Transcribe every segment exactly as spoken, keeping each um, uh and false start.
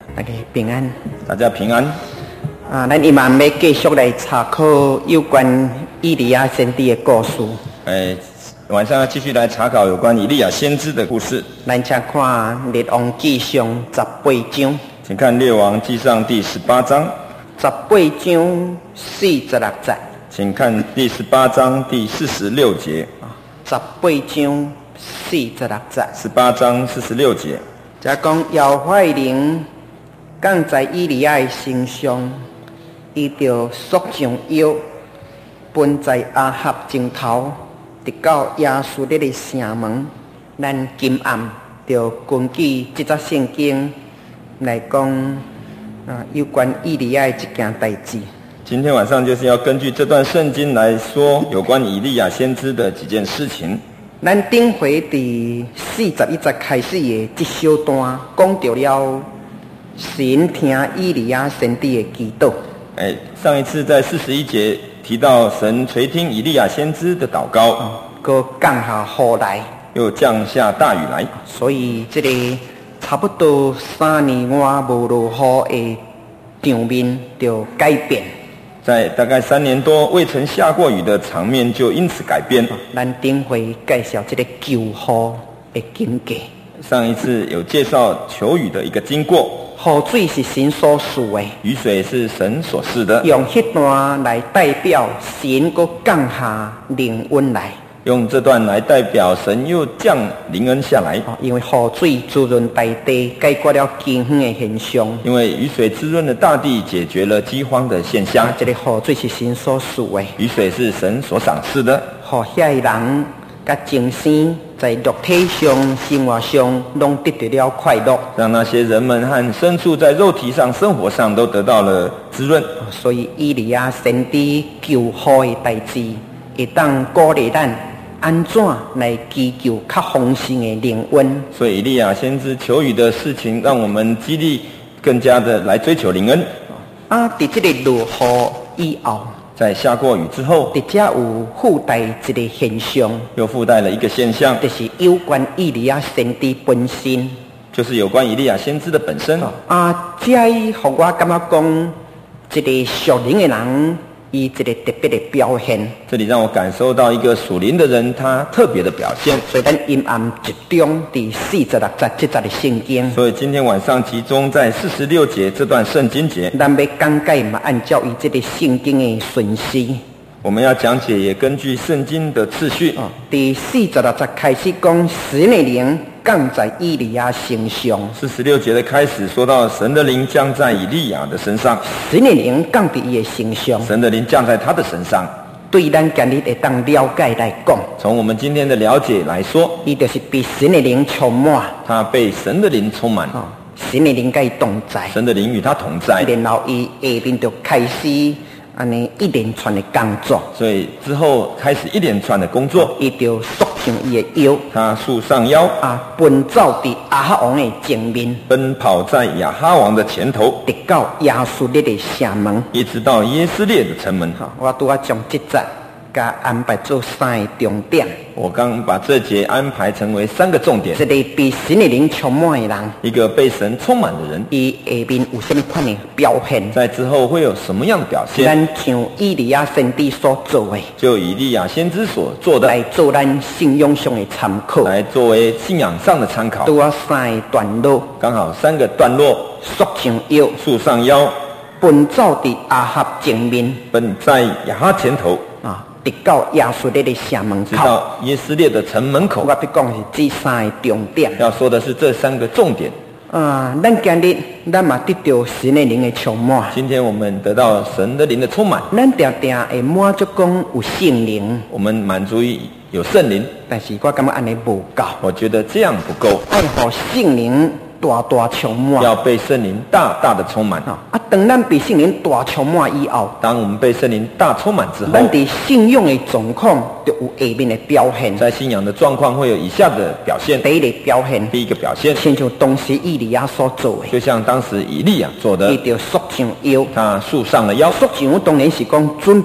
大家平安， 大家平安。 啊，咱今晚要继续来查考有关以利亚先知的故事。 哎，晚上要继续来查考有关以利亚先知的故事。 咱请看列王纪上十八章， 请看列王纪上第十八章。 十八章四十六节， 请看第十八章第四十六节。 十八章四十六节， 十八章四十六节。 就讲耶和华的灵降在以利亚的身上，伊就束上腰，奔在亚哈前头，直到耶稣列的城门。咱今暗就根据这则圣经来讲啊，有关以利亚的一件代志。 今天晚上就是要根据这段圣经来说有关以利亚先知的几件事情。 咱顶回第四十一节开始的这小段，讲到了神听以利亚先知的祈祷。 哎，上一次在四十一节提到神垂听以利亚先知的祷告， 佮降下雨来， 又降下大雨来， 所以这个差不多三年外无落雨的场面就改变。 在大概三年多未曾下过雨的场面就因此改变。 咱顶回介绍这个求雨的经过。 上一次有介绍求雨的一个经过。 雨水是神所赐的， 雨水是神所赐的， 用迄段来代表神佮降下灵恩来。 用这段来代表神又降灵恩下来， 因为雨水滋润大地，解决了饥荒的现象。因为雨水滋润了大地，解决了饥荒的现象。 这个雨水是神所赐的， 雨水是神所赏赐的， 互遐个人甲精神在肉体上、生活上拢得到了快乐， 让那些人们和牲畜在肉体上、生活上都得到了滋润。 所以以利亚先知求雨的代志，会当鼓励咱安怎来祈求较丰盛的灵恩。 所以以利亚先知求雨的事情，让我们激励更加的来追求灵恩。 啊，在这个落雨以后， 在下过雨之后， 在这有附带一个现象， 又附带了一个现象， 就是有关以利亚先知本身， 就是有关以利亚先知的本身。 啊，这让我感觉讲，一个属灵的人，伊一个特别的表现。 这里让我感受到一个属灵的人他特别的表现。 所以咱阴暗集中第四十六节这节的圣经。 所以今天晚上集中在四十六节这段圣经节， 咱要讲解嘛，按照伊这个圣经的顺序。 我们要讲解也根据圣经的次序。 哦、第四十六节开始讲神的灵降在以利亚身上。 四十六节的开始说到神的灵降在以利亚的身上， 神的灵降在伊的身上， 神的灵降在他的身上。 对咱今日会当了解来讲， 从我们今天的了解来说， 伊就是被神的灵充满， 他被神的灵充满， 哦、神的灵跟伊同在， 神的灵与他同在， 然后伊下面就开始安尼一连串的工作， 所以之后开始一连串的工作， 伊就束上伊的腰， 他束上腰啊，奔走在亚哈王的前面， 奔跑在亚哈王的前头， 直到耶稣列的城门， 一直到耶斯列的城门。 我拄啊将这节甲安排做三个重点。 我刚把这节安排成为三个重点。 一个被神的灵充满的人， 一个被神充满的人， 伊下面有什么款的表现？ 在之后会有什么样的表现？ 咱像以利亚先知所做的， 就以利亚先知所做的， 来做咱信仰上的参考， 来作为信仰上的参考。 拄啊三个段落， 刚好三个段落： 束上腰， 束上腰， 奔走在亚哈前面， 奔在亚哈前头啊。直到耶稣列的城门口， 直到耶斯列的城门口。 我要讲是这三个重点。 要说的是这三个重点。 啊，咱今日咱嘛得到神的灵的充满。 今天我们得到神的灵的充满。 咱常常会满足讲有圣灵， 我们满足于有圣灵， 但是我感觉安尼不够。 我觉得这样不够。 爱互圣灵大大充满， 要被圣灵大大的充满。 啊，当咱被圣灵大充满以后， 当我们被圣灵大充满之后， 咱的信仰的状况就有下面的表现。 在信仰的状况会有以下的表现。 第一个表现， 第一个表现， 亲像当时以利亚所做的， 就像当时以利亚做的， 伊就束上腰， 他束上了腰。 束上腰当然是讲准备要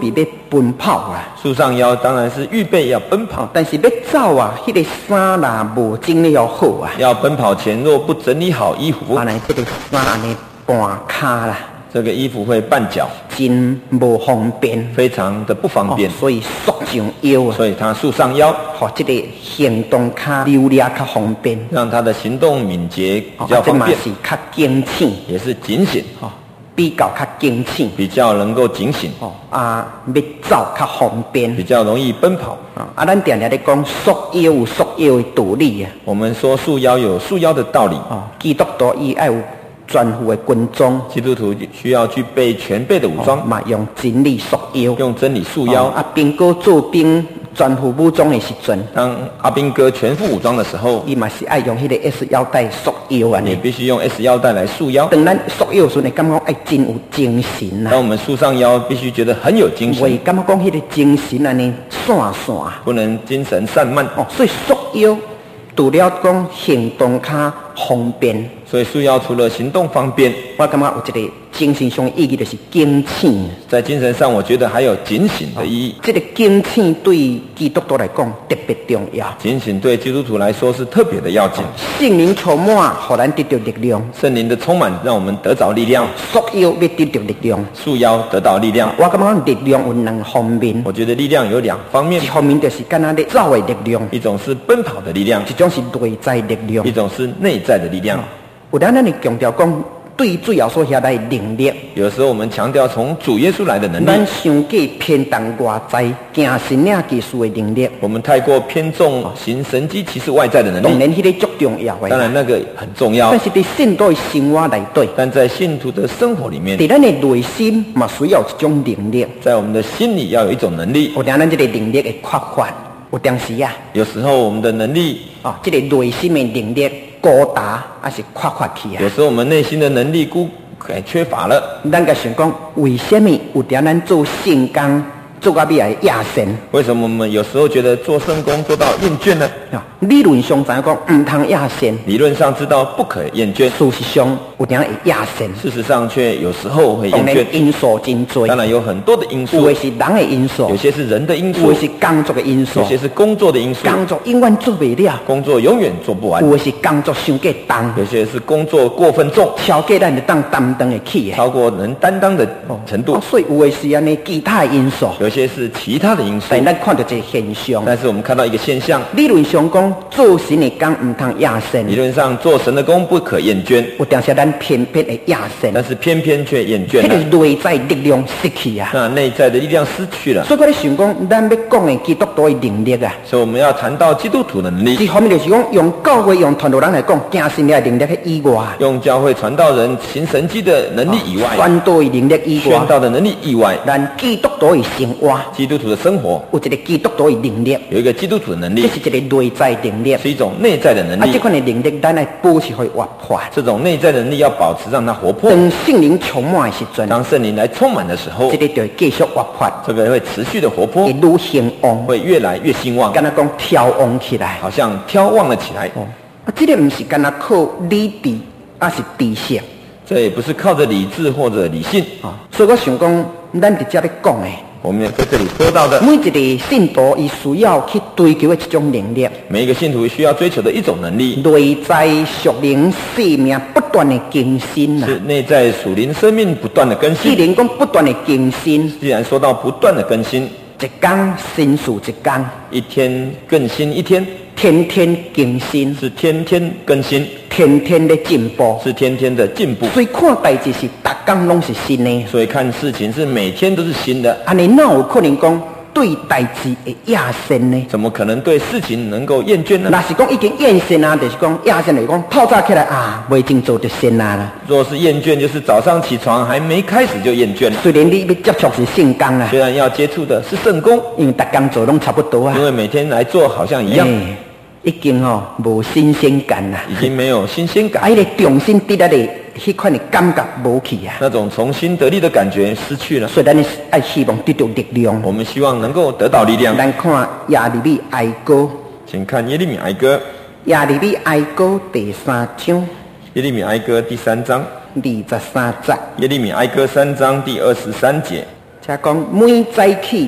奔跑啊。 束上腰当然是预备要奔跑， 但是要走啊，迄、那个衫啦无整理要好啊。 要奔跑前若不整理好衣服， 安尼这个衫安尼半卡啦， 这个衣服会绊脚， 真无方便， 非常的不方便， 哦、所以束上腰啊。 所以他束上腰， 好、哦，这个行动较流利较方便， 让他的行动敏捷比较方便， 哦、这嘛是较警醒， 也是警醒， 哦，比较较警醒， 比较能够警醒， 哦啊，要走较方便， 比较容易奔跑。 啊，啊，咱常常咧讲束腰有束腰的道理啊。 我们说束腰有束腰的道理， 哦，基督徒伊爱有全副的军装， 基督徒需要具备全备的武装， 嘛、哦、用真理束腰， 用真理束腰。 哦、啊，兵哥做兵全副武装的时阵， 当阿兵哥全副武装的时候， 伊嘛是爱用迄个 S 腰带束腰啊。 你必须用 S 腰带来束腰。 当咱束腰时，你感觉爱真有精神啊。 当我们束上腰，必须觉得很有精神， 为感觉讲迄个精神安尼散散， 不能精神散漫。 哦，所以束腰除了讲行动较方便， 所以束腰除了行动方便， 我感觉有一个精神上的意义，就是警醒。 在精神上，我觉得还有警醒的意义。 哦、这个警醒对基督徒来讲特别重要。 警醒对基督徒来说是特别的要紧。 圣灵充满，让咱得到力量。 圣灵的充满，让我们得着力量。 束腰要得到力量， 束腰得到力量。 我感觉力量有两方面。 我觉得力量有两方面。 一方面就是干那咧走的力量， 一种是奔跑的力量， 一种是内在力量， 一种是内在的力量。 有咱咱的强调讲，对最后所下来的能力。 有时候我们强调从主耶稣来的能力， 咱想过偏重外在行神领技术的能力， 我们太过偏重行神迹奇事外在的能力。 当然，迄个足重要的， 当然那个很重要。 但是在信徒的生活内底， 但在信徒的生活里面， 在咱的内心嘛需要一种能力， 在我们的心里要有一种能力。 有当咱这个能力的缺乏，有当时啊， 有时候我们的能力啊、哦，这个内心的能力高达还是缺乏去啊。 有时候我们内心的能力孤缺乏了。 咱个想讲，为什么有当咱做圣工做到尾来厌神？ 为什么我们有时候觉得做圣工做到厌倦呢？ 啊，理论上知影讲唔通厌神， 理论上知道不可厌倦， 事实上有当会厌神， 事实上却有时候会厌倦。 因素真多， 当然有很多的因素， 有的是人的因素， 有些是人的因素， 有的是工作的因素， 有些是工作的因素。 工作永远做不了， 工作永远做不完。 有的是工作伤过重， 有些是工作过分重， 超过咱就当担当的起， 超过能担当的程度。 哦、所以有的是安尼其他的因素， 有些是其他的因素。 但咱看到这个现象， 但是我们看到一个现象， 理论上讲做神的工唔通厌神， 理论上做神的工不可厌倦， 有当时咱偏偏会厌神， 但是偏偏却厌倦了， 那个内在力量失去啊， 那内在的力量失去了。 所以我咧想讲，咱要讲的基督徒的能力啊， 所以我们要谈到基督徒的能力， 一方面就是讲用教会用传道人来讲，行神的能力以外， 用教会传道人行神迹的能力以外， 宣道的能力以外， 宣道的能力以外， 咱基督徒的生活， 基督徒的生活有一个基督徒的能力， 有一个基督徒的能力， 这是一个内在能力， 是一种内在的能力。 啊，这款的能力咱来保持会活泼， 这种内在的能力要保持，让它活泼。 当圣灵充满的时阵， 当圣灵来充满的时候， 这个就会继续活泼， 这个会持续的活泼， 会愈兴旺， 会越来越兴旺， 敢若讲眺望起来， 好像眺望了起来。 哦，啊，这个不是敢若靠理智，而是知识。 这也不是靠着理智或者理性啊、哦，所以我想讲，咱伫这里讲的， 我们在这里说到的， 每一个信徒伊需要去追求的一种能力， 每一个信徒需要追求的一种能力， 内在属灵生命不断的更新啊， 是内在属灵生命不断的更新。 既然讲不断的更新， 既然说到不断的更新， 一天新事一天， 一天更新一天， 天天更新， 是天天更新， 天天的进步， 是天天的进步。 所以看代志是逐天拢是新的， 所以看事情是每天都是新的。 安尼哪有可能讲对代志会厌倦呢？ 怎么可能对事情能够厌倦呢？ 那是讲已经厌倦啊，就是讲厌倦就是讲透早起来啊，未正做就闲啦啦。 若是厌倦，就是早上起床还没开始就厌倦了。 虽然你要接触是圣工啊， 虽然要接触的是圣工， 因为逐天做拢差不多啊， 因为每天来做好像一样。 欸已经哦无新鲜感啦， 已经没有新鲜感， 啊，迄个重新得来的迄款的感觉无去啊， 那种重新得力的感觉失去了。 所以咱爱希望得到力量。 我们希望能够得到力量。 咱看耶利米哀歌， 请看耶利米哀歌。 耶利米哀歌第三章。 耶利米哀歌第三章二十三节。 耶利米哀歌三章第二十三节。 才讲每早起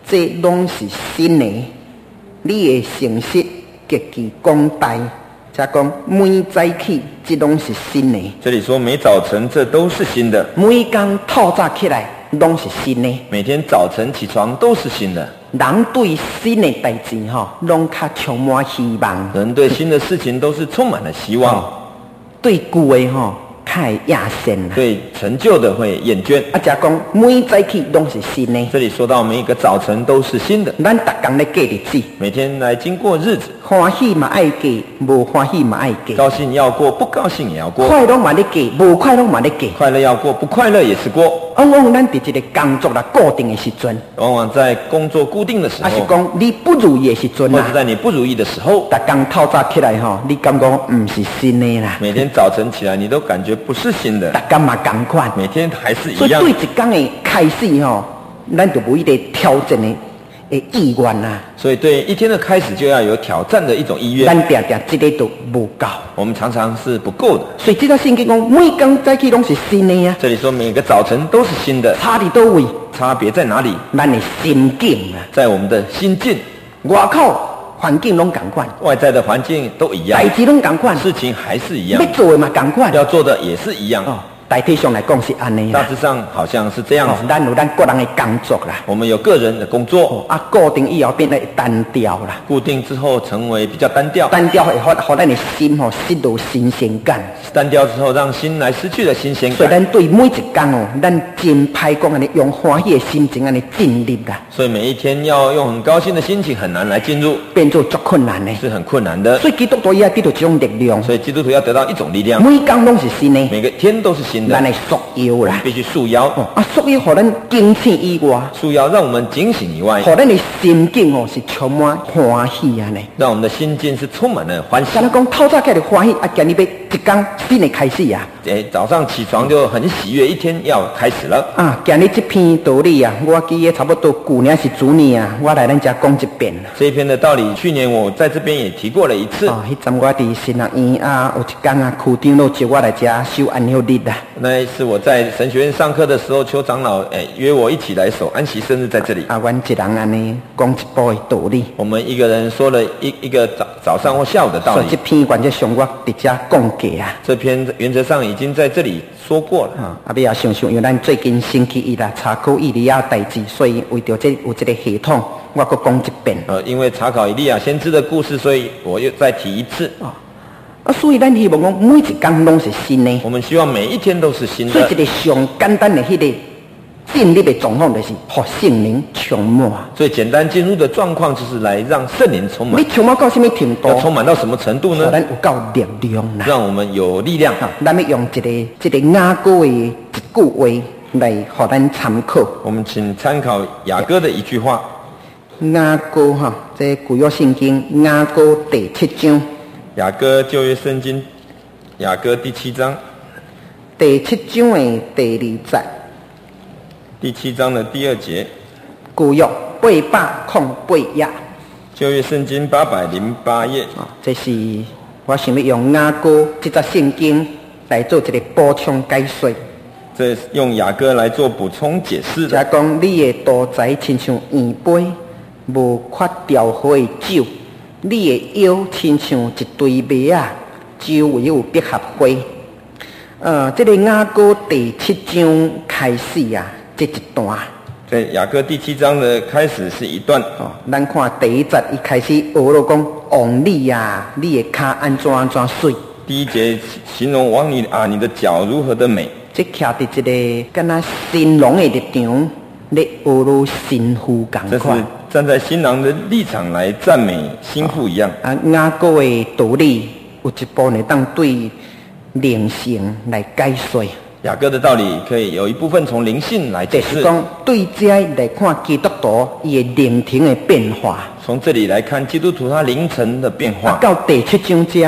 这拢是新的。你的诚实极其广大，才讲每早起这拢是新的。 这里说每早晨这都是新的， 每天透早起来拢是新的。 每天早晨起床都是新的。 人对新的代志吼，拢较充满希望。 人对新的事情都是充满了希望。哦、 对旧的吼，较会厌倦啦。 对陈旧的会厌倦。 啊，才讲每早起拢是新的。 这里说到每一个早晨都是新的。 咱逐天咧过日子， 每天来经过日子， 欢喜嘛爱过，无欢喜嘛爱过。 高兴要过，不高兴也要过。 快乐嘛咧过，无快乐嘛咧过。 快乐要过，不快乐也是过。 往往咱伫一个工作啦固定的时阵， 往往在工作固定的时候， 还是讲你不如意的时阵， 或者在你不如意的时候， 逐天透早起来吼，你感觉唔是新的啦。 每天早晨起来，你都感觉不是新的。 逐天嘛同款， 每天还是一样。所以对一天的开始吼，咱就有一个挑战的的意愿啦。 所以对一天的开始就要有挑战的一种意愿。 咱定定这个都无够， 我们常常是不够的。 所以这条圣经讲，每天早起拢是新的呀。 这里说每个早晨都是新的， 差伫倒位？ 差别在哪里？ 咱的心境啊， 在我们的心境。 外口环境拢同款， 外在的环境都一样， 代志拢同款， 事情还是一样， 要做的嘛同款， 要做的也是一样。哦， 大体上来讲是安尼， 大致上好像是这样子。 哦、咱有咱个人的工作啦， 我们有个人的工作， 哦、啊，固定以后变得单调啦。 固定之后成为比较单调， 单调会让让咱的心吼失去新鲜感。 单调之后，让心来失去了新鲜感。 所以咱对每一天哦，咱真歹讲安尼，用欢喜的心情安尼进入啦。 所以每一天要用很高兴的心情，很难来进入， 变做足困难的， 是很困难的。 所以基督徒也要得到这种力量。 所以基督徒要得到一种力量， 每天都是新的， 每个天都是新的。 咱来束腰啦， 必须束腰。 哦、啊，束腰，让咱警醒以外， 束腰让我们警醒以外， 让咱的心境哦是充满欢喜啊呢。 让我们的心境是充满了欢喜。 刚才讲透早起来欢喜，啊，今日要一天新的开始啊。 哎，早上起床就很喜悦，一天要开始了。 啊，今日这篇道理啊，我记得差不多去年是主年啊，我来咱家讲一遍。 这一篇的道理，去年我在这边也提过了一次。 啊，迄阵我伫神学院啊，有一天啊，区长都叫我来家守安息日啊。 那一次我在神学院上课的时候，邱长老哎约我一起来守安息生日，在这里。 啊，阮一人安尼讲一部的道理。 我们一个人说了一一个早早上或下午的道理。 所以这篇原则上我直接讲过啊。 这篇原则上已经在这里说过了。 啊，啊，不要想想，因为咱最近星期一啦，查考以利亚代志，所以为着这有这个系统，我搁讲一遍。 呃，因为查考以利亚先知的故事，所以我又再提一次。啊。 啊，所以咱希望讲每一天拢是新的。 我们希望每一天都是新的。 所以一个上简单的迄个进入的状况，就是让圣灵充满。 最简单进入的状况，就是来让圣灵充满。 你充满到什么程度？ 要充满到什么程度呢？ 让咱有够力量啦。 让我们有力量。 啊，咱要用一个一个雅歌的一句话来让咱参考。 我们请参考雅歌的一句话。 雅歌哈，这旧约圣经雅歌第七章。 雅歌旧约圣经，雅歌第七章， 第七章的第二节， 第七章的第二节， 旧约八百空八页， 旧约圣经八百零八页。 啊，这是我想要用雅歌这则圣经来做一个补充解说。 这用雅歌来做补充解释的。 就讲你的道材亲像圆杯，无缺调和的酒。你的腰亲像一堆麦啊，周围有百合花。呃，这个雅歌第七章开始啊，这一段。 在雅歌第七章的开始是一段。 哦，咱看第一节一开始学了讲，王你啊，你的脚安怎安怎水。 第一节形容王你啊，你的脚如何的美。 这徛伫一个敢若新郎的立场，咧学了新妇同款。 站在新郎的立场来赞美新妇一样。 啊，雅歌的道理有一部分当对灵性来解说。 雅歌的道理可以有一部分从灵性来解释。 就是讲对这来看基督徒伊的灵庭的变化。 从这里来看基督徒他灵程的变化。 啊，到第七章这，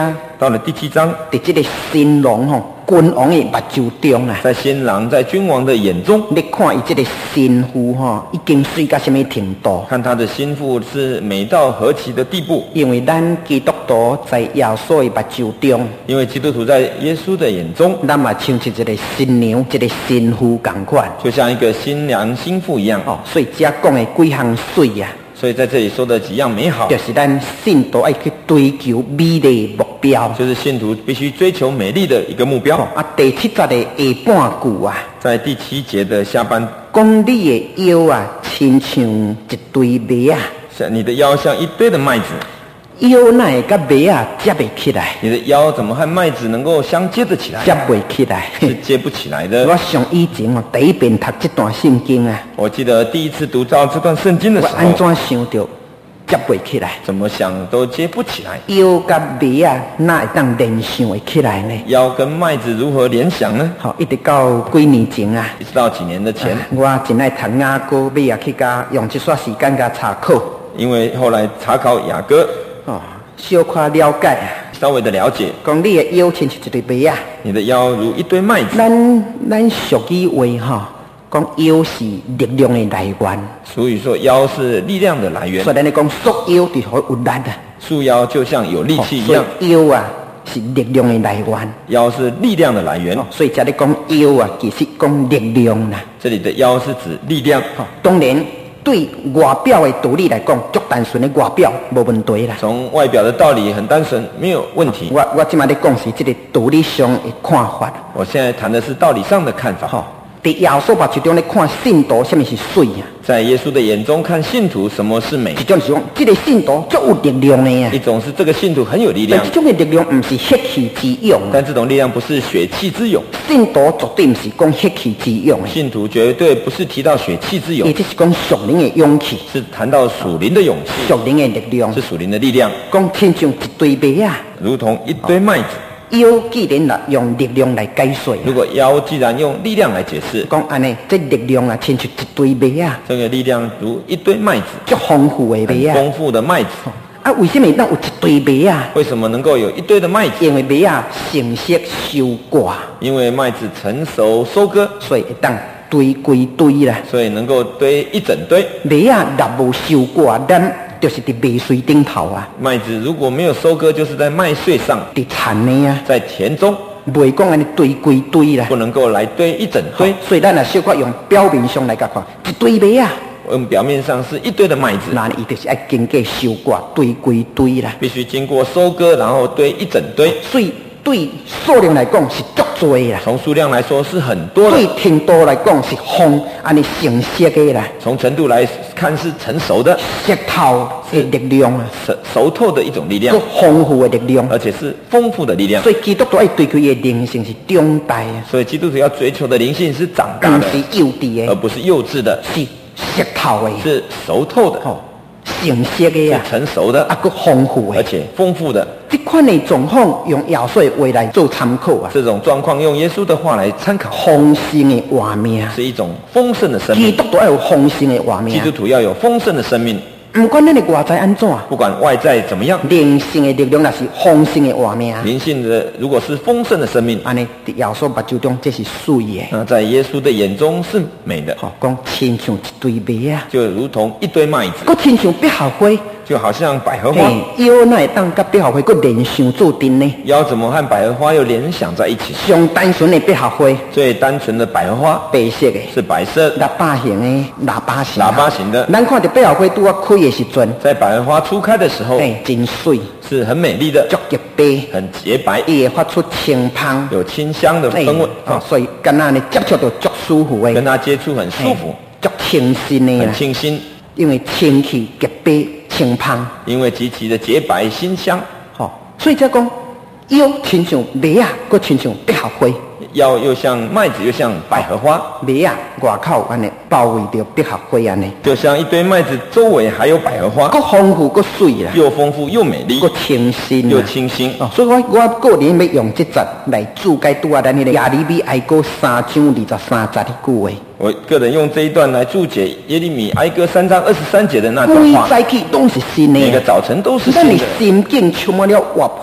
到了第七章， 在这个新郎吼、君王的目睭中啊， 在新郎在君王的眼中， 你看伊这个新妇吼、已经水到什么程度？ 看他的心腹是美到何其的地步。 因为咱基督徒在耶稣的目睭中， 因为基督徒在耶稣的眼中， 咱嘛像是一个新娘、一个新妇同款， 就像一个新娘新妇一样。 哦，所以遮讲的几项水啊， 所以在这里说的几样美好， 就是咱信徒爱去追求美丽的目标。 就是信徒必须追求美丽的一个目标。 啊，第七节的下半句啊， 在第七节的下半， 讲你的腰啊，亲像一堆麦啊， 像你的腰像一堆的麦子， 腰哪会甲麦啊接袂起来？ 你的腰怎么和麦子能够相接得起来？ 接袂起来。 是接不起来的。 我上以前哦，第一遍读这段圣经啊， 我记得第一次读到这段圣经的时我安候， 怎想到接袂起来？ 怎么想都接不起来。 腰甲麦啊，哪会当联想会起来呢？ 腰跟麦子如何联想呢？ 好，一直到几年前啊， 一直到几年的前， 我真爱读雅歌，尾啊去甲用一段时间甲查考， 因为后来查考雅歌， 哦，小可了解啊。 稍微的了解， 讲你的腰亲像一堆麦啊， 你的腰如一堆麦子。 咱咱俗语话哈，讲腰是力量的来源， 俗语说腰是力量的来源， 所以咱咧讲束腰就好有力啊， 束腰就像有力气一所样， 以腰啊是力量的来源。 腰是力量的来源。 哦，所以才咧讲腰啊，其实讲力量啦。 这里的腰是指力量。 哦，当然对外表的道理来讲，足单纯的外表无问题啦。 从外表的道理很单纯，没有问题。 我我即摆咧讲是这个道理上的看法。 我现在谈的是道理上的看法。 吼，在耶稣目睭中咧看信徒，什么是水啊？ 在耶稣的眼中看信徒，什么是美？ 一种是讲，这个信徒足有力量的啊。 一种是这个信徒很有力量但，这种的力量不是血气之勇啊， 但这种力量不是血气之勇。 信徒绝对不是讲血气之勇的， 信徒绝对不是提到血气之勇伊，这是讲属灵的勇气， 是谈到属灵的勇气， 属灵的力量是。属灵的力量， 讲亲像一堆麦啊， 如同一堆麦子。 腰既然啦用力量来解说， 如果腰既然用力量来解释， 讲安尼，这力量啊，亲像一堆麦啊， 这个力量如一堆麦子， 足丰富的很麦啊。 丰富的麦子。 啊，为什么当有一堆麦啊？ 为什么能够有一堆的麦子？ 因为麦啊成熟收挂， 因为麦子成熟收割， 所以会当堆归堆啦。 所以能够堆一整堆。 麦啊若无收挂，咱就是伫麦穗顶头啊， 麦子如果没有收割，就是在麦穗上， 伫田呢啊， 在田中， 袂讲安尼堆归堆啦。 不能够来堆一整堆。 所以咱啊小可用表面上来甲看，一堆麦啊， 我们表面上是一堆的麦子， 那伊就是爱经过收挂堆归堆啦。 必须经过收割，然后堆一整堆。 所以对数量来讲是足多啦， 从数量来说是很多的， 对程度来讲是丰安尼成熟的啦， 从程度来看是成熟的， 熟透的力量啊， 熟熟透的一种力量足，丰富的力量。 而且是丰富的力量。 所以基督徒爱追求的灵性是长大啊， 所以基督徒要追求的灵性是长大的， 不是幼稚的， 而不是幼稚的， 是熟透的， 是熟透的， 吼成熟的是啊， 成熟的， 啊，佮丰富的。 而且丰富的。 这款的状况用耶稣的话来做参考啊， 这种状况用耶稣的话来参考， 丰盛的活命。 是一种丰盛的生命。 基督徒要有丰盛的活命基，督徒要有丰盛的生命， 不管咱的外在安怎， 不管外在怎么样， 灵性的力量那是丰盛的活命。 灵性的如果是丰盛的生命， 安尼，伫耶稣目睭中这是水的， 那在耶稣的眼中是美的， 吼，讲亲像一堆麦啊， 就如同一堆麦子， 佮亲像百合花， 就好像百合花。 嘿，腰哪会当甲百合花佮联想做阵呢？ 腰怎么和百合花又联想在一起？ 上单纯的百合花， 最单纯的百合花白色的， 是白色， 喇叭形的，喇叭形， 喇叭形的。 咱看到百合花拄啊开的时阵， 在百合花初开的时候嘿，真水， 是很美丽的， 足洁白， 很洁白， 伊会发出清香， 有清香的嘿氛围哦啊， 所以敢若呢接触到足舒服的， 跟它接触很舒服， 足清新的很啦， 清新， 因为清气洁白清香。 因为极其的洁白馨香。 吼、所以才讲腰亲像麦啊，佮亲像百合花， 腰又像麦子，又像百合花， 麦啊外口安尼包围着百合花安尼， 就像一堆麦子周围还有百合花， 佮丰富佮水啦， 又丰富又美丽， 佮清新又啦。 清新。 哦，所以我我个人要用这节来注解拄啊咱迄个亚利米哀歌三章二十三节的句话。 我个人用这一段来注解耶利米哀歌三章二十三节的那段每话， 早起都是新的， 每个早晨都是咱的新的， 心境充满了活泼，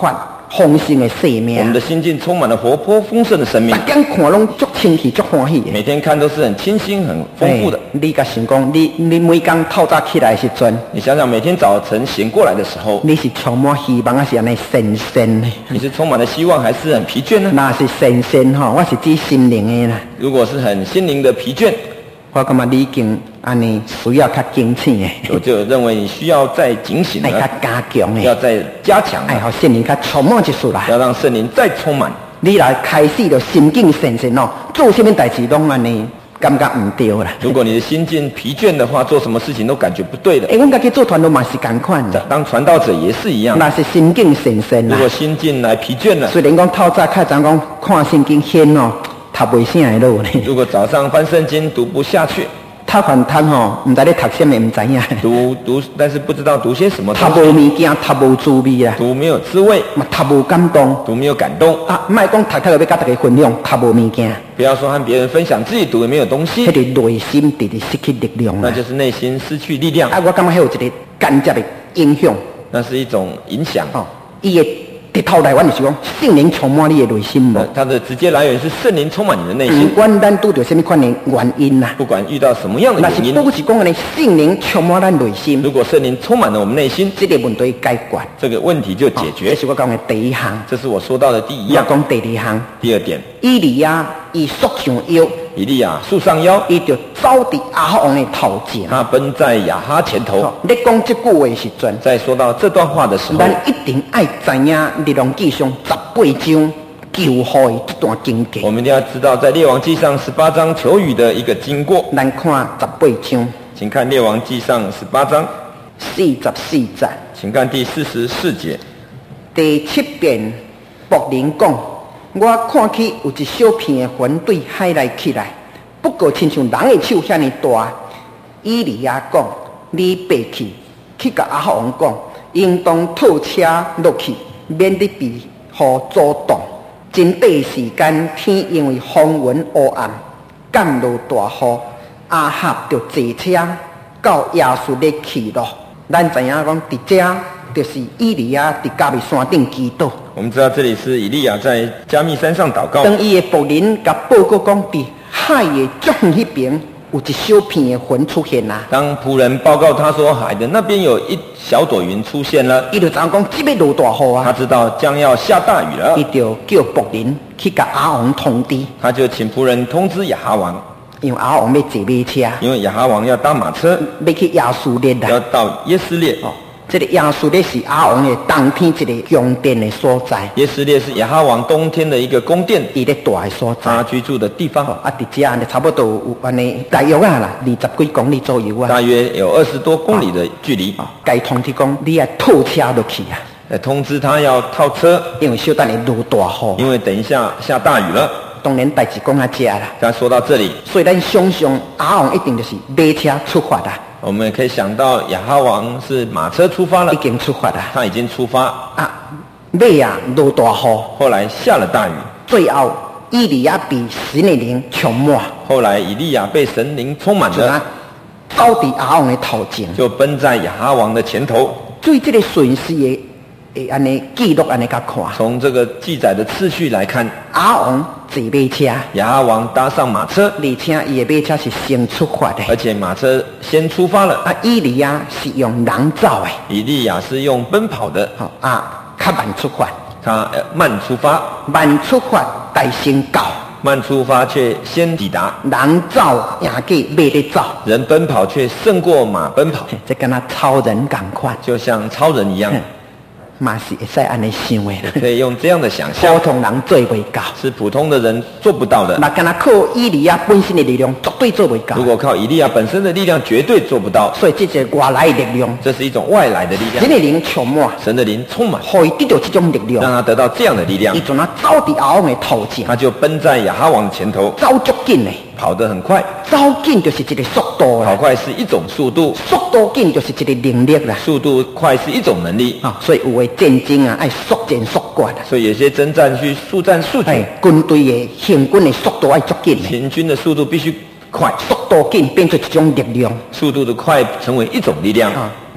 丰盛的生命。 我们的心境充满了活泼丰盛的生命， 每天看拢足清气足欢喜的。 每天看都是很清新很丰富的。 你甲想讲，你你每天透早起来的时阵， 你想想每天早晨醒过来的时候， 你是充满希望还是安尼神神的？ 你是充满了希望还是很疲倦呢？ 那是神神吼，我是指心灵的啦。 如果是很心灵的疲倦， 我感觉你已经安尼需要较警醒的。 我就认为你需要再警醒了， 要较加强的， 要再加强， 哎，好圣灵较充满一出来， 要让圣灵再充满。 你来开始就心境神神哦，做什么代志拢安尼感觉唔对啦。 如果你的心境疲倦的话，做什么事情都感觉不对的。 哎，我家己做传道嘛是同款的， 当传道者也是一样。 那是心境神神啦。 如果心境来疲倦了， 虽然讲透早较早讲看圣经显哦，读袂啥的路呢。 如果早上翻圣经读不下去， 读翻读吼，唔知你读什么，唔知影。 读读，但是不知道读些什么。 读无物件，读无滋味啦。 读没有滋味， 嘛读无感动， 读没有感动。 啊，莫讲读读要甲大家分享，读无物件。 不要说和别人分享自己读的没有东西， 迄个内心直直失去力量， 那就是内心失去力量。 啊，我感觉迄有一个间接的影响， 那是一种影响。 哦，伊的直头来源就是讲圣灵充满你的内心无？ 它的直接来源是圣灵充满你的内心。 不管咱拄到什么款的原因啦， 不管遇到什么样的原因， 那是都是讲呢，圣灵充满咱内心。 如果圣灵充满了我们内心， 这个问题解决， 这个问题就解决。 这是我讲的第一项， 这是我说到的第一样。 我讲第二项， 第二点， 以利亚伊束上腰， 以利亚束上腰， 伊就走伫亚哈王的头前。 他奔在亚哈前头。 你讲这句话的时阵， 在说到这段话的时候， 咱一定爱知影列王记上十八章求雨的这段经过。 我们一定要知道，在列王记上十八章求雨的一个经过。 咱看十八章， 请看列王记上十八章四十四节， 请看第四十四节。 第七遍，仆人讲，我看起有一小片的云对海来起来，不过亲像人的手遐尼大。以利亚讲，你爬去，去甲亚哈王讲，应当套车落去，免得被雨阻挡。真短时间，天因为风云黑暗，降落大雨，亚哈就坐车到亚述的去了。咱知影讲，伫遮就是以利亚伫加密山顶祈祷。 我们知道这里是以利亚在加密山上祷告。 当伊的仆人甲报告讲，伫海的足远迄边有一小片的云出现啦。 当仆人报告他说海的那边有一小朵云出现了， 伊就知影讲即要落大雨啊。 他知道将要下大雨了， 伊就叫仆人去甲亚王通知。 他就请仆人通知亚哈王， 因为亚王要坐马车， 因为亚哈王要搭马车， 要去亚述列啦。 要到耶斯列。 哦，这个亚述列是亚王的冬天一个宫殿的所在。 耶斯列是亚哈王冬天的一个宫殿， 伊咧住的所在， 他居住的地方。 啊，伫遮安尼差不多有安尼大约啊啦，二十几公里左右啊。 大约有二十多公里的距离。 该通知讲，你要套车落去啊。 来通知他要套车， 因为小等会落大雨。 因为等一下下大雨了。 当然代志讲啊遮啦。 刚说到这里， 所以咱想象亚王一定就是马车出发啦。 我们可以想到亚哈王是马车出发了， 已经出发啦。 他已经出发啊，马啊落大雨， 后来下了大雨， 最后以利亚被神的灵充满， 后来以利亚被神灵充满了， 走伫亚王的头前， 就奔在亚哈王的前头。 对这个顺序的诶，安尼记录安尼甲看， 从这个记载的次序来看， 亚王坐马车， 亚哈王搭上马车， 而且伊的马车是先出发的， 而且马车先出发了。 啊，以利亚是用人走的， 以利亚是用奔跑的， 好啊，较慢出发， 他、呃、慢出发， 慢出发带先到， 慢出发却先抵达。 人走赢过马咧走， 人奔跑却胜过马奔跑， 这跟他超人同款， 就像超人一样。 嘛是会使安尼想的啦， 可以用这样的想象， 普通人做袂到， 是普通的人做不到的。 那跟他靠以利亚本身的力量，绝对做袂到。 如果靠以利亚本身的力量，绝对做不到。 所以这是外来的力量， 这是一种外来的力量。 神的灵充满， 神的灵充满， 可以得到这种力量， 让他得到这样的力量。 伊从他走伫亚王的头前， 他就奔在亚哈王的前头， 走足紧的， 跑得很快。 走紧就是一个速度啦， 跑快是一种速度， 速度紧就是一个能力啦。 速度快是一种能力啊，所以有的战争啊，爱速战速决的。 所以有些征战去速战速决， 军队的行军的速度爱足紧的， 行军的速度必须快， 速度紧变成一种力量， 速度的快成为一种力量。 啊，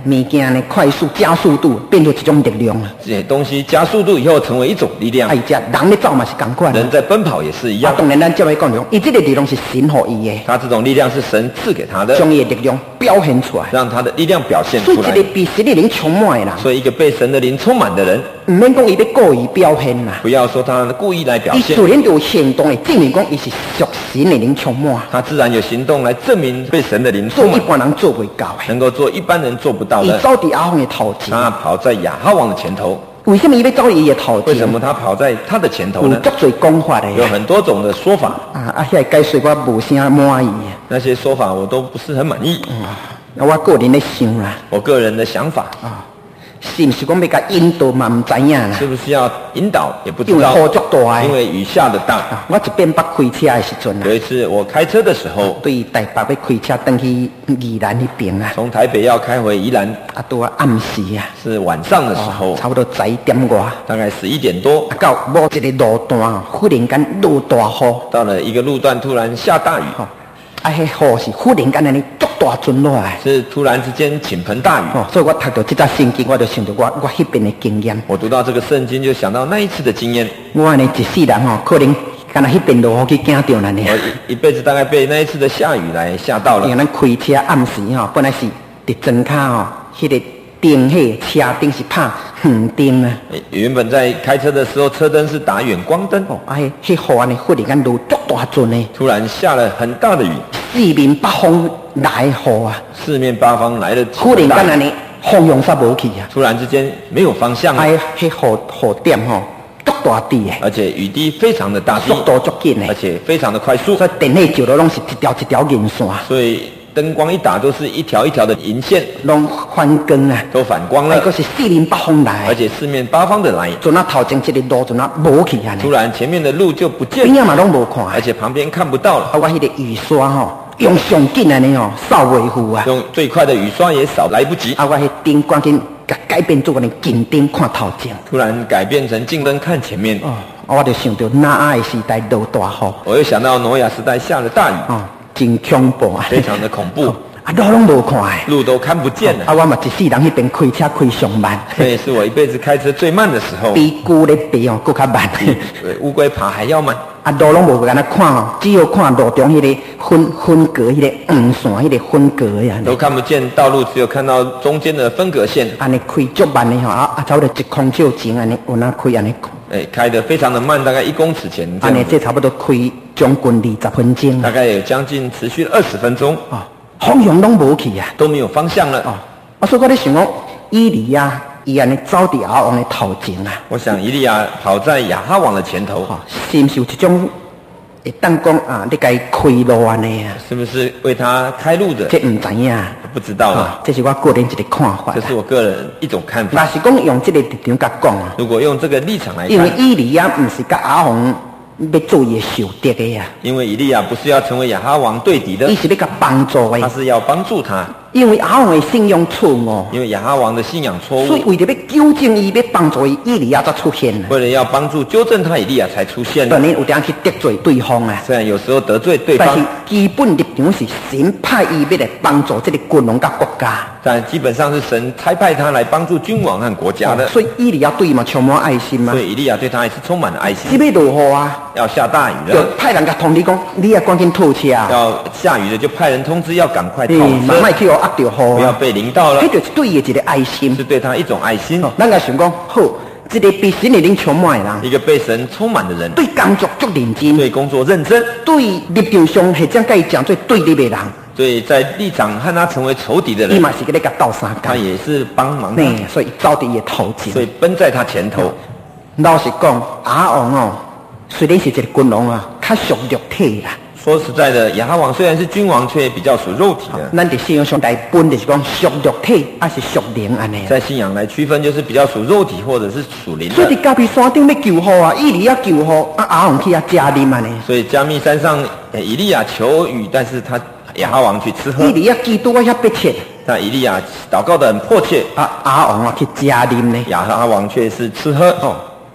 物件呢快速加速度变做一种力量啊！ 这些东西加速度以后成为一种力量。 哎，这人咧走嘛是同款， 人在奔跑也是一样。 啊，当然咱这位讲讲，伊这个力量是神予伊的， 他这种力量是神赐给他的， 将伊的力量表现出来， 让他的力量表现出来。 所以这个被神的灵充满的人， 所以一个被神的灵充满的人， 唔免讲伊要故意表现啦， 不要说他故意来表伊现， 自然就有行动的证明讲伊是属神的灵充满， 他自然有行动来证明被神的灵充满， 做一般人做不到的， 能够做一般人做不到伊的。 走伫亚王的头前， 他跑在亚哈王的前头， 为什么伊要走伊的头前？ 为什么他跑在他的前头呢？ 有足多讲法的， 有很多种的说法啊啊，遐解说我无啥满意， 那些说法我都不是很满意。 嗯，我个人咧想啦， 我个人的想法啊。是不是讲要甲引导嘛？唔知影啦。 是不是要引导也不知道？ 因为雨足大的， 因为雨下的大。 啊、我一边北开车的时阵啊， 有一次我开车的时候， 啊、对台北要开车登去宜兰那边啊， 从台北要开回宜兰， 啊，到暗时啊， 是晚上的时候， 哦、差不多十一点外， 大概十一点多。 啊，到某一个路段，忽然间落大雨， 到了一个路段，突然下大雨。 哦啊，迄雨是忽然间安尼足大阵落来， 是突然之间倾盆大雨。 哦，所以我读到这则圣经，我就想到我我迄边的经验。 我读到这个圣经，就想到那一次的经验。 我安尼一世人吼，可能干那迄边落雨去惊到咱呢。 我一一辈子大概被那一次的下雨来吓到了。 因为咱开车暗时吼，本来是伫真卡吼，迄、那个灯迄车灯是拍远灯啊。 原本在开车的时候，车灯是打远光灯。 哦，啊，迄迄雨安尼忽然间落足大阵呢， 突然下了很大的雨。 四面八方来雨啊！ 四面八方来了， 忽然间安尼方向煞无去啊！ 突然之间没有方向了。 哎，迄雨雨点吼足大滴的， 而且雨滴非常的大滴， 速度足紧的， 而且非常的快速。 所以电线照落拢是一条一条银线， 所以灯光一打都是一条一条的银线， 拢反光啊， 都反光了。 还个是四面八方来， 而且四面八方的来。 阵啊头前这个路阵啊无去啊， 突然前面的路就不见了， 边仔嘛拢无看， 而且旁边看不到了。 啊，我迄个雨刷吼。用上紧安尼吼，扫袂赴啊！ 用最快的雨刷也扫来不及。 啊，我迄灯赶紧甲改变做安尼近灯看头前。 突然改变成近灯看前面。 哦，我就想到那爱的时代落大雨。 我又想到挪亚时代下了大雨。 哦，真恐怖啊！ 非常的恐怖。 哦啊，路拢无看诶， 路都看不见了。 啊，我嘛一世人迄边开车开上慢。 这也是我一辈子开车最慢的时候。 比龟咧爬哦，更较慢。 对，乌龟爬还要慢。 啊，路拢无安尼看哦，只有看路中迄个分分隔迄个黄线，迄个分隔呀。 都看不见道路，只有看到中间的分隔线。 安尼开足慢的吼，啊啊，差不多一公尺前安尼，有哪开安尼？ 哎，开得非常的慢，大概一公尺前。 安尼这差不多开将近二十分钟。 大概有将近持续二十分钟。 哦。方向拢无去啊， 都没有方向了。哦， 啊，所以我咧想讲，以利亚伊安尼走伫亚王的头前啊。 我想以利亚跑在亚哈王的前头， 哦，是不是有一种会当讲啊？你该开路安尼啊？ 是不是为他开路的？ 这唔知影， 不知道了、 哦。这是我个人一个看法。 这是我个人一种看法。 那是讲用这个立场甲讲啊。 如果用这个立场来看， 因为以利亚唔是甲亚王要做伊受敌的呀。 因为以利亚不是要成为亚哈王对敌的， 伊是要甲帮助的。 他是要帮助他。 因为亚哈王的信仰错误， 因为亚哈王的信仰错误， 所以为了要纠正伊，要帮助伊，以利亚才出现。 为了要帮助纠正他，以利亚才出现。 当然有点去得罪对方啊。 虽然有时候得罪对方， 但是基本立场是神派伊要来帮助这个君王甲国家。 但基本上是神差派他来帮助君王和国家的。 哦、所以以利亚对嘛充满爱心嘛。 所以以利亚对他也是充满了爱心。 是要落雨啊， 要下大雨了， 就派人甲通知讲，你也赶紧套车。 要下雨了，就派人通知要赶快套车， 慢慢去哦压着雨， 不要被淋到了。 这就是对伊一个爱心， 是对他一种爱心。 哦，咱个想讲好，这个被神的灵充满的人， 一个被神充满的人， 对工作足认真， 对工作认真， 对立场上是将甲伊讲做对立的人。 对，在立场和他成为仇敌的人， 伊嘛是个咧甲斗相共， 他也是帮忙他， 所以走伫伊头前， 所以奔在他前头。 老实讲，亚王哦，虽然是一个君王啊，较属肉体啦。 说实在的，亚哈王虽然是君王，却比较属肉体的。 咱伫信仰上来分就是讲属肉体，还是属灵安尼。 在信仰来区分，就是比较属肉体或者是属灵的。 所以伫加比山顶要求雨啊，以利亚求雨，啊亚王去啊加啉安尼。 所以加密山上，以利亚求雨，但是他亚哈王去吃喝。 以利亚基督啊遐迫切， 但以利亚祷告得很迫切， 啊亚王啊去加啉呢。 亚哈王却是吃喝。哦，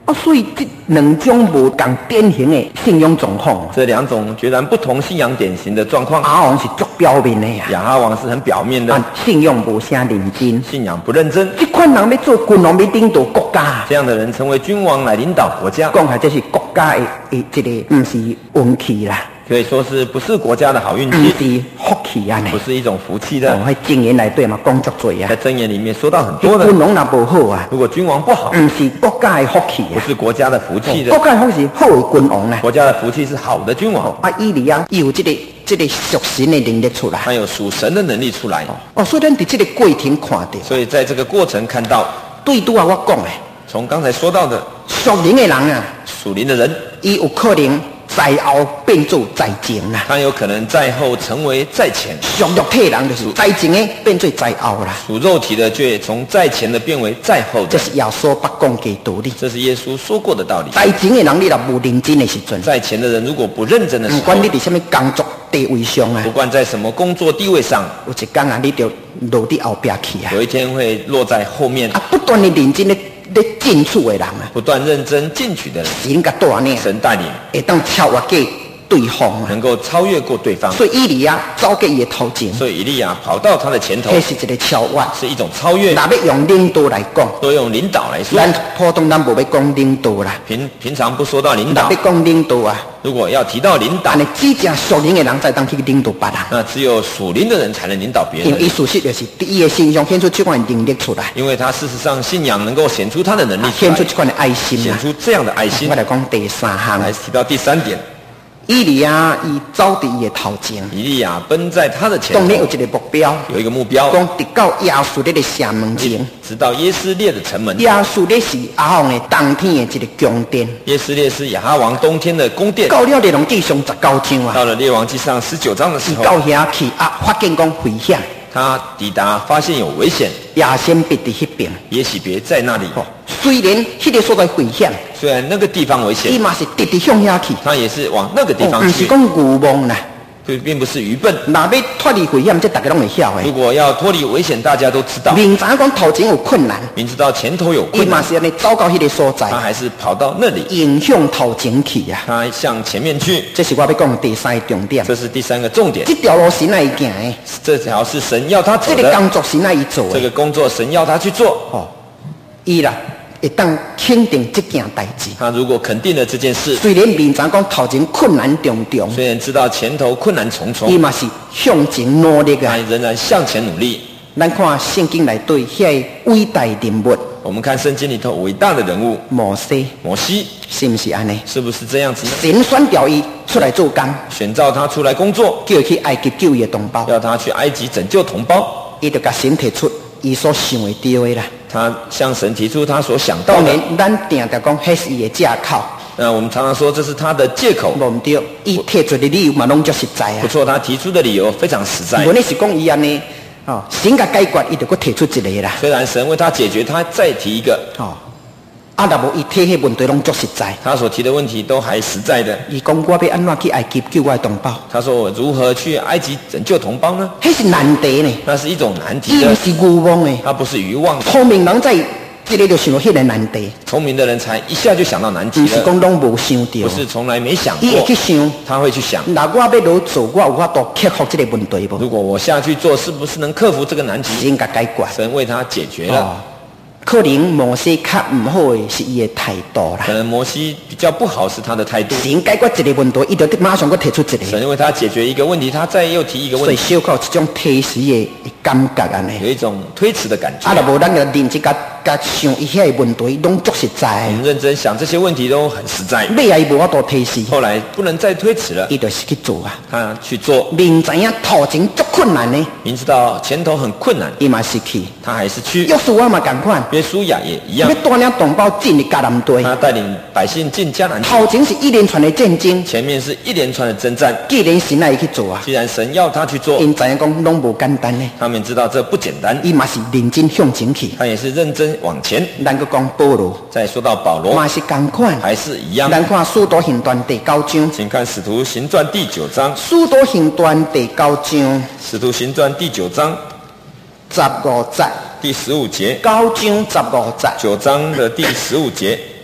哦，所以这两种无同典型的信仰状况， 这两种截然不同信仰典型的状况。 亚哈王是足表面的呀， 亚哈王是很表面的， 啊、信仰无啥认真， 信仰不认真。 这款人要做君王，要领导国家， 这样的人成为君王来领导国家， 讲下这是国家的的这个，不是运气啦。 可以说是不是国家的好运不气， 是福气啊！ 不是一种福气的。 哦，喺箴言内底嘛，讲足多啊。 在箴言里面说到很多的。 君王若无好啊， 如果君王不好， 不是国家的福气啊， 不是国家的福气的。 国家的福气是好的君王啊， 国家的福气是好的君王。 啊，以利亚有这个这个属神的能力出来， 他有属神的能力出来。 哦，所以咱伫这个过程看到， 所以在这个过程看到， 对拄啊，我讲的， 从刚才说到的属灵的人啊， 属灵的人， 伊有可能在后变做在前啦， 他有可能在后成为在前。 属肉体人就是在前的变做在后啦， 属肉体的却从在前的变为在后的。 这是耶稣捌讲的道理。 这是耶稣说过的道理。 在前的人，你若无认真的时阵， 在前的人如果不认真的时候， 不管你伫什么工作地位上啊， 不管在什么工作地位上， 有一天啊，你就落伫后壁去啊， 有一天会落在后面。 啊，不断的认真的咧进取的人啊， 不断认真进取的人， 神甲带领， 神带领， 会当超越过对方啊， 能够超越过对方。 所以以利亚走过伊的头前， 所以以利亚跑到他的前头， 这是一个超越， 是一种超越。 若要用领导来讲， 都用领导来说， 咱普通咱无要讲领导啦， 平平常不说到领导， 若要讲领导啊， 如果要提到领导， 但是只正属灵的人才当去领导别人， 那只有属灵的人才能领导别人。 因为伊事实就是伫伊的身上显出这款能力出来， 因为他事实上信仰能够显出他的能力出来， 显出这款的爱心显出这样的爱心。 我来讲第三项， 来提到第三点， 以利亚伊走伫伊的头前， 以利亚奔在他的前头， 当然有一个目标， 有一个目标， 讲直到耶稣咧的城门前， 直到耶斯列的城门。 耶稣咧是亚哈王的当天的一个宫殿， 耶斯列是亚哈王冬天的宫殿。 到了列王记上十九章啊， 到了列王记上十九章的时候， 到遐去啊，发现讲危险， 他抵达发现有危险， 亚先别伫迄边， 耶洗别在那里。 哦，虽然迄个所在危险， 虽然那个地方危险， 伊嘛是直直向遐去， 他也是往那个地方哦，不去， 是讲愚妄啦。 就并不是愚笨。 若要脱离危险，这大家拢会晓的。 如果要脱离危险，大家都知道， 明知讲头前有困难， 明知道前头有伊困难， 嘛是安尼走到迄个所在， 他还是跑到那里， 迎向头前去啊。 他向前面去。 这是我要讲的第三个重点。 这是第三个重点。 这条路神来行的， 这条是神要他走这的， 个工作神来伊做的。 这个工作神要他去做。 哦，伊啦会当肯定这件代志。 他如果肯定了这件事， 虽然明知讲头前困难重重， 虽然知道前头困难重重， 伊嘛是向前努力他啊。 仍然向前努力。 咱看圣经内对遐伟大人物我们看圣经里头伟大的人物摩西， 摩西， 是不是安尼？ 是不是这样子呢？ 神选调伊出来做工， 选召他出来工作， 叫伊去埃及救伊的同胞， 要他去埃及拯救同胞， 伊就甲神提出伊所想的对的啦。 他向神提出他所想到的。 当然，咱定定讲，迄是伊的借口， 那我们常常说这是他的借口， 无毋对。伊提出的理由嘛，拢足实在啊不。错，他提出的理由非常实在。 原来是讲伊安尼，哦，神甲解决，伊就搁提出一个啦。 虽然神为他解决，他再提一个， 哦，啊，若无伊提迄问题拢足实在。 他所提的问题都还实在的。 伊讲我要安怎去埃及救我的同胞， 他说我如何去埃及拯救同胞呢？ 迄是难题呢。 那是一种难题的， 伊毋是愚妄的， 他不是愚妄的。 聪明人在这个就想到迄个难题， 聪明的人才一下就想到难题毋是了， 讲拢无想到不。是从来没想过伊会去，想， 他会去想， 那我要落做，我有法度克服这个问题无？ 如果我下去做，是不是能克服这个难题？ 神甲解决。 神为他解决了。 哦，可能摩西较毋好的是伊的态度啦可。能摩西比较不好是他的态度。 神解决一个问题，伊就马上搁提出一个， 神为他解决一个问题，他再又提一个所以问题， 小可有一种提示的感觉安尼。 有一种推辞的感觉。 啊，若无咱就认真甲甲想伊遐的问题，拢足实在的。 我们认真想这些问题都很实在。 尾啊，伊无法度提示， 后来不能再推辞了， 伊就是去做啊。 他去做， 明知影头前足困难呢， 明知道前头很困难， 伊嘛是去。 他还是去。 约书亚嘛共款， 约书亚也一样要，带领同胞进入迦南地。 他带领百姓进迦南地， 头前是一连串的战争， 前面是一连串的征战。 既然神来去做啊， 既然神要他去做， 因知影讲拢无简单呢， 他们知道这不简单， 伊嘛是认真向前去。 他也是认真往前。 咱个讲保罗， 再说到保罗， 嘛是共款。 还是一样。 咱看《使徒行传》第九章，《 请看《使徒行传》第九章，《 使徒行传》第九章使徒行传》第九章十五节， 第十五节， 九章十五节， 九章的第十五节，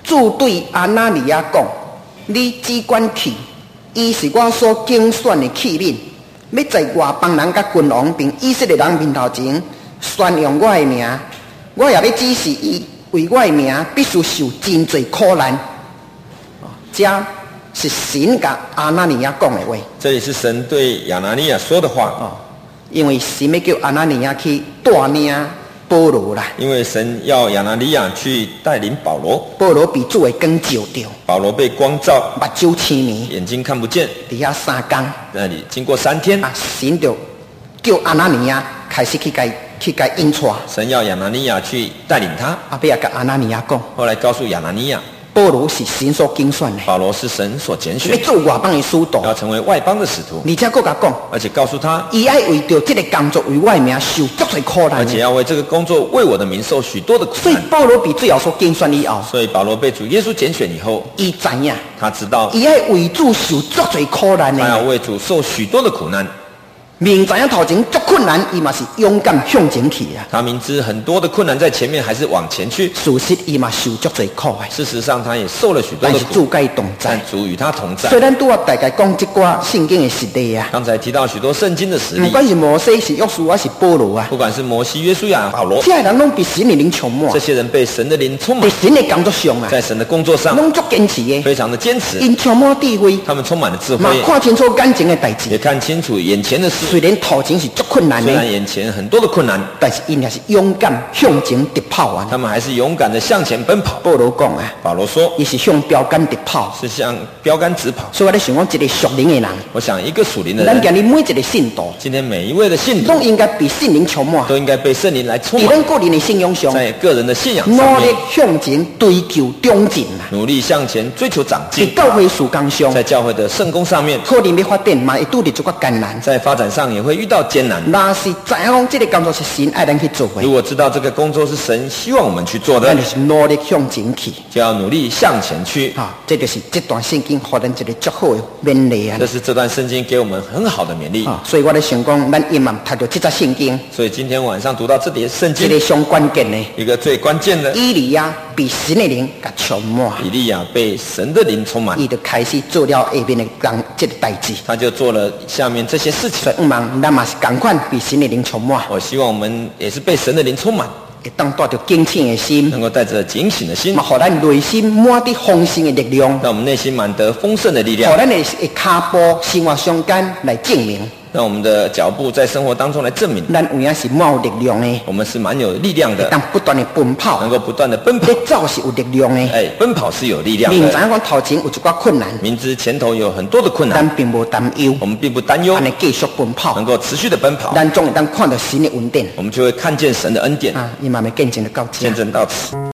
主对阿那尼亚讲：你只管去，伊是我所竞选的器皿，要在外邦人甲君王并以色列人面头前宣扬我的名。我也要指示伊，为我的名必须受真多苦难。这是神甲阿那尼亚讲的话。 这里是神对亚拿尼亚说的话。 哦，因为神要叫阿那尼亚去带领保罗啦。 因为神要亚拿尼亚去带领保罗。 保罗被主的光照着， 保罗被光照， 目睭青迷， 眼睛看不见。 底下三天， 那里经过三天， 啊，神就叫阿那尼亚开始去该去该引出。 神要亚拿尼亚去带领他。 啊，不要跟阿那尼亚讲。 后来告诉亚拿尼亚， 保罗是神所拣选的， 保罗是神所拣选， 要做外邦的使徒， 要成为外邦的使徒。 而且佫甲讲， 而且告诉他， 伊爱为着这个工作为我的名受足多苦难， 而且要为这个工作为我的名受许多的苦难。 所以保罗被最后所拣选以后， 所以保罗被主耶稣拣选以后， 伊知影， 他知道， 伊爱为主受足多苦难的， 他要为主受许多的苦难。 明知影头前足困难，伊嘛是勇敢向前去啊。 他明知很多的困难在前面，还是往前去。 事实伊嘛受足多苦的， 事实上他也受了许多的苦， 但是主甲伊同在， 但主与他同在。 虽然拄啊大概讲这寡圣经的实例啊， 刚才提到许多圣经的实例， 不管是摩西、是约书亚、是保罗啊， 不管是摩西、约书亚、保罗， 这些人拢被神的灵充满， 这些人被神的灵充满， 在神的工作上啊， 在神的工作上拢足坚持的， 非常的坚持， 因充满智慧， 他们充满了智嘛慧， 看清楚眼前的代志， 也看清楚眼前的事。 虽然头前是足困难虽然的， 眼前很多的困难， 但是因也是勇敢向前直跑啊。 他们还是勇敢的向前奔跑。 保罗讲啊， 保罗说， 伊是向标杆直跑， 是向标杆直跑。 所以我咧想讲，一个属灵的人， 我想一个属灵的咱人， 今日每一个信徒， 今天每一位的信徒拢应该被圣灵充满， 都应该被圣灵来充在满， 咱个人的信仰上， 在个人的信仰努力上面向前追求长进啊。 努力向前追求长在进， 教会事工上， 在教会的圣工上面， 可能要发展嘛，会拄着这个艰难。 在发展上也会遇到艰难。 若是知影讲这个工作是神爱咱去做的如，果知道这个工作是神希望我们去做的咱，就是努力向前去。 就要努力向前去。 啊，这就是这段圣经给咱一个足好的勉励啊这！是这段圣经给我们很好的勉励。 啊，所以我咧想讲，咱今晚读到这则圣经， 所以今天晚上读到这节圣经， 这个上关键的， 一个最关键的， 以利亚被神的灵给充满， 以利亚被神的灵充满， 伊就开始做了下面的工这个代志。 他就做了下面这些事情所。以，毋望咱嘛是共款被神的灵充满， 我希望我们也是被神的灵充满， 会当带着警醒的心， 能够带着警醒的心， 嘛，互咱内心满得丰盛的力量， 让我们内心满得丰盛的力量， 互咱的的脚步生活相间来证明， 让我们的脚步在生活当中来证明， 咱有影是蛮有力量的， 我们是蛮有力量的， 当不断的奔跑能，够不断的奔跑咧。走是有力量的。 哎，奔跑是有力量明知影的。 讲头前有一寡困难， 明知前头有很多的困咱难， 并无担忧， 我们并不担忧， 安尼继续奔跑能，够持续的奔跑， 咱总会当看到神的恩典我们就会看见神的恩典。 啊！伊慢慢见证的到这见。证到此。